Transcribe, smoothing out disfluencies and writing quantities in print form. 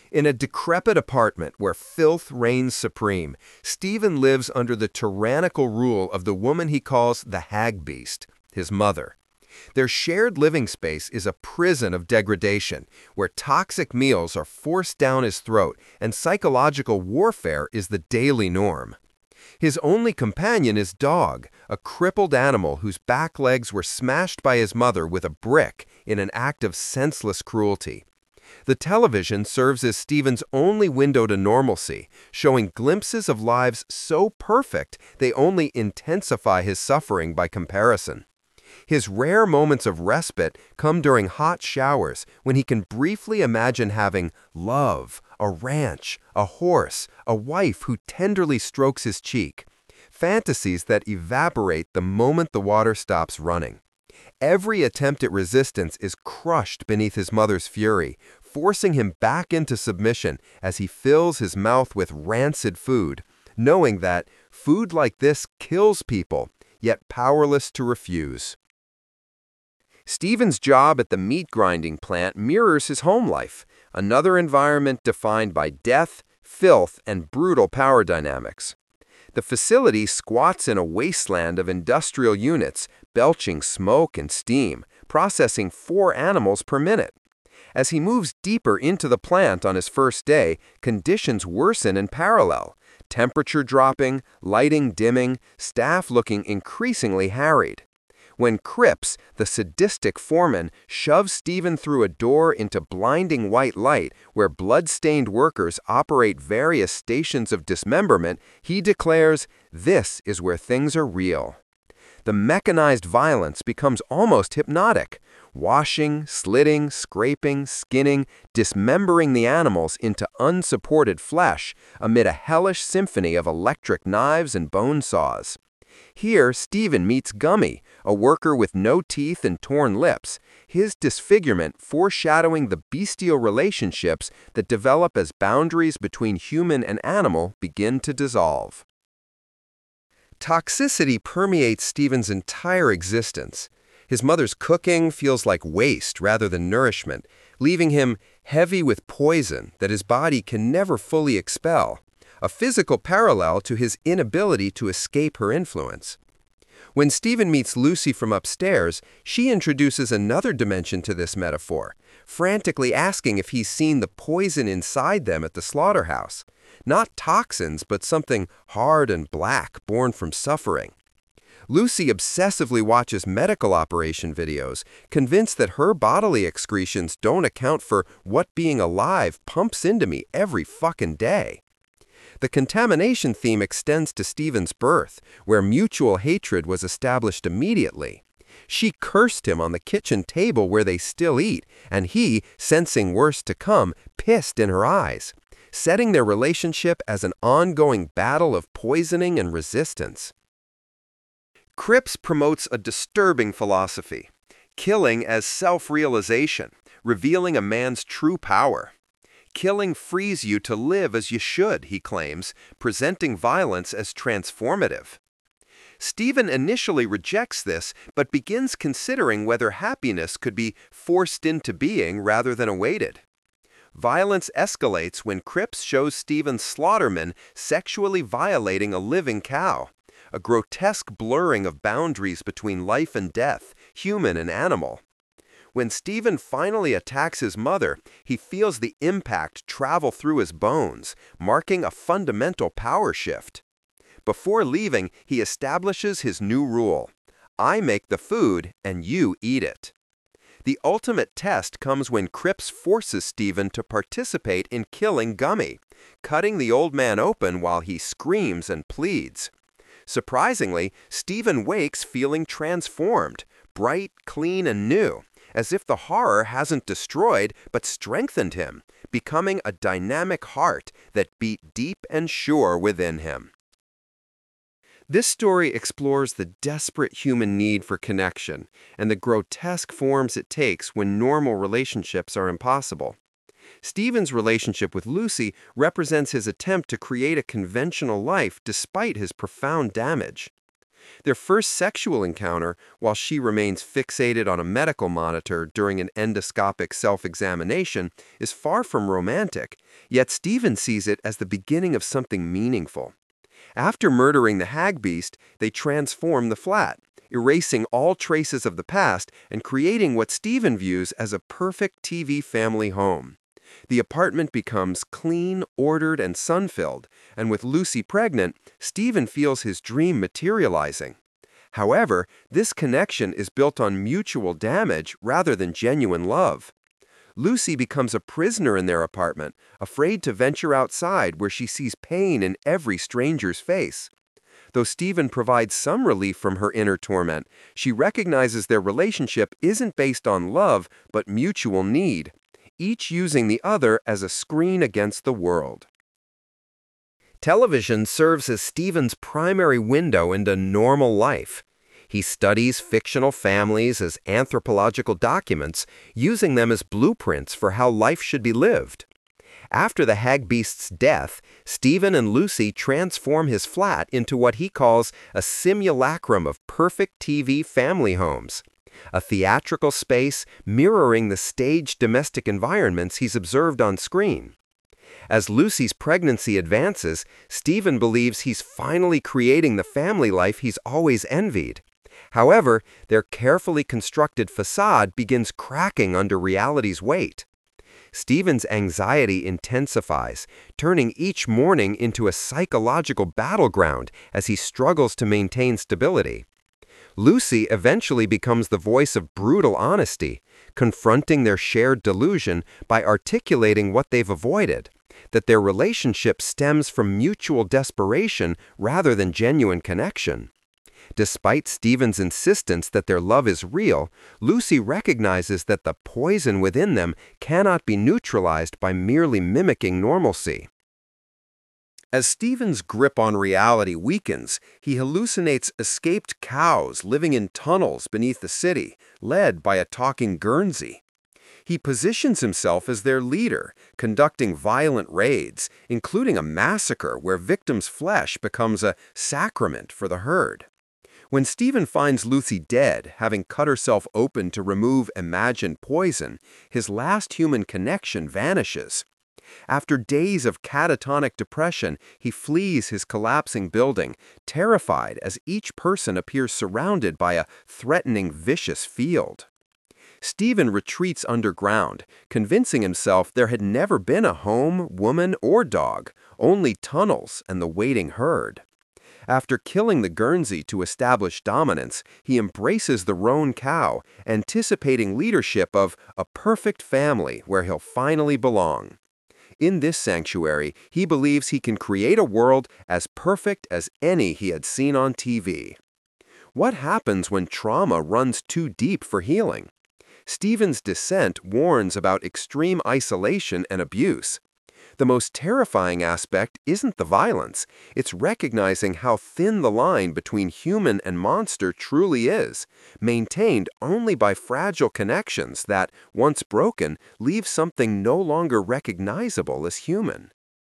In a decrepit apartment where filth reigns supreme, Stephen lives under the tyrannical rule of the woman he calls the hag beast, his mother. Their shared living space is a prison of degradation, where toxic meals are forced down his throat and psychological warfare is the daily norm. His only companion is Dog, a crippled animal whose back legs were smashed by his mother with a brick in an act of senseless cruelty. The television serves as Stephen's only window to normalcy, showing glimpses of lives so perfect they only intensify his suffering by comparison. His rare moments of respite come during hot showers when he can briefly imagine having love, a ranch, a horse, a wife who tenderly strokes his cheek. Fantasies that evaporate the moment the water stops running. Every attempt at resistance is crushed beneath his mother's fury, forcing him back into submission as he fills his mouth with rancid food, knowing that food like this kills people, yet powerless to refuse. Stephen's job at the meat grinding plant mirrors his home life, another environment defined by death, filth, and brutal power dynamics. The facility squats in a wasteland of industrial units, belching smoke and steam, processing 4 animals per minute. As he moves deeper into the plant on his first day, conditions worsen in parallel. Temperature dropping, lighting dimming, staff looking increasingly harried. When Cripps, the sadistic foreman, shoves Stephen through a door into blinding white light where blood-stained workers operate various stations of dismemberment, he declares, "This is where things are real." The mechanized violence becomes almost hypnotic, washing, slitting, scraping, skinning, dismembering the animals into unsupported flesh amid a hellish symphony of electric knives and bone saws. Here, Stephen meets Gummy, a worker with no teeth and torn lips, his disfigurement foreshadowing the bestial relationships that develop as boundaries between human and animal begin to dissolve. Toxicity permeates Stephen's entire existence. His mother's cooking feels like waste rather than nourishment, leaving him heavy with poison that his body can never fully expel, a physical parallel to his inability to escape her influence. When Stephen meets Lucy from upstairs, she introduces another dimension to this metaphor, frantically asking if he's seen the poison inside them at the slaughterhouse. Not toxins, but something hard and black born from suffering. Lucy obsessively watches medical operation videos, convinced that her bodily excretions don't account for what being alive pumps into me every fucking day. The contamination theme extends to Stephen's birth, where mutual hatred was established immediately. She cursed him on the kitchen table where they still eat, and he, sensing worse to come, pissed in her eyes, setting their relationship as an ongoing battle of poisoning and resistance. Cripps promotes a disturbing philosophy, killing as self-realization, revealing a man's true power. Killing frees you to live as you should, he claims, presenting violence as transformative. Stephen initially rejects this, but begins considering whether happiness could be forced into being rather than awaited. Violence escalates when Cripps shows Stephen's slaughterman sexually violating a living cow, a grotesque blurring of boundaries between life and death, human and animal. When Stephen finally attacks his mother, he feels the impact travel through his bones, marking a fundamental power shift. Before leaving, he establishes his new rule: I make the food and you eat it. The ultimate test comes when Cripps forces Stephen to participate in killing Gummy, cutting the old man open while he screams and pleads. Surprisingly, Stephen wakes feeling transformed, bright, clean, and new, as if the horror hasn't destroyed but strengthened him, becoming a dynamic heart that beat deep and sure within him. This story explores the desperate human need for connection and the grotesque forms it takes when normal relationships are impossible. Stephen's relationship with Lucy represents his attempt to create a conventional life despite his profound damage. Their first sexual encounter, while she remains fixated on a medical monitor during an endoscopic self-examination, is far from romantic, yet Stephen sees it as the beginning of something meaningful. After murdering the hag beast, they transform the flat, erasing all traces of the past and creating what Stephen views as a perfect TV family home. The apartment becomes clean, ordered, and sun-filled, and with Lucy pregnant, Stephen feels his dream materializing. However, this connection is built on mutual damage rather than genuine love. Lucy becomes a prisoner in their apartment, afraid to venture outside where she sees pain in every stranger's face. Though Stephen provides some relief from her inner torment, she recognizes their relationship isn't based on love but mutual need, each using the other as a screen against the world. Television serves as Stephen's primary window into normal life. He studies fictional families as anthropological documents, using them as blueprints for how life should be lived. After the hag beast's death, Stephen and Lucy transform his flat into what he calls a simulacrum of perfect TV family homes, a theatrical space mirroring the staged domestic environments he's observed on screen. As Lucy's pregnancy advances, Stephen believes he's finally creating the family life he's always envied. However, their carefully constructed facade begins cracking under reality's weight. Stephen's anxiety intensifies, turning each morning into a psychological battleground as he struggles to maintain stability. Lucy eventually becomes the voice of brutal honesty, confronting their shared delusion by articulating what they've avoided, that their relationship stems from mutual desperation rather than genuine connection. Despite Stephen's insistence that their love is real, Lucy recognizes that the poison within them cannot be neutralized by merely mimicking normalcy. As Stephen's grip on reality weakens, he hallucinates escaped cows living in tunnels beneath the city, led by a talking Guernsey. He positions himself as their leader, conducting violent raids, including a massacre where victims' flesh becomes a sacrament for the herd. When Stephen finds Lucy dead, having cut herself open to remove imagined poison, his last human connection vanishes. After days of catatonic depression, he flees his collapsing building, terrified as each person appears surrounded by a threatening, vicious field. Stephen retreats underground, convincing himself there had never been a home, woman, or dog, only tunnels and the waiting herd. After killing the Guernsey to establish dominance, he embraces the roan cow, anticipating leadership of a perfect family where he'll finally belong. In this sanctuary, he believes he can create a world as perfect as any he had seen on TV. What happens when trauma runs too deep for healing? Stephen's Descent warns about extreme isolation and abuse. The most terrifying aspect isn't the violence, it's recognizing how thin the line between human and monster truly is, maintained only by fragile connections that, once broken, leave something no longer recognizable as human.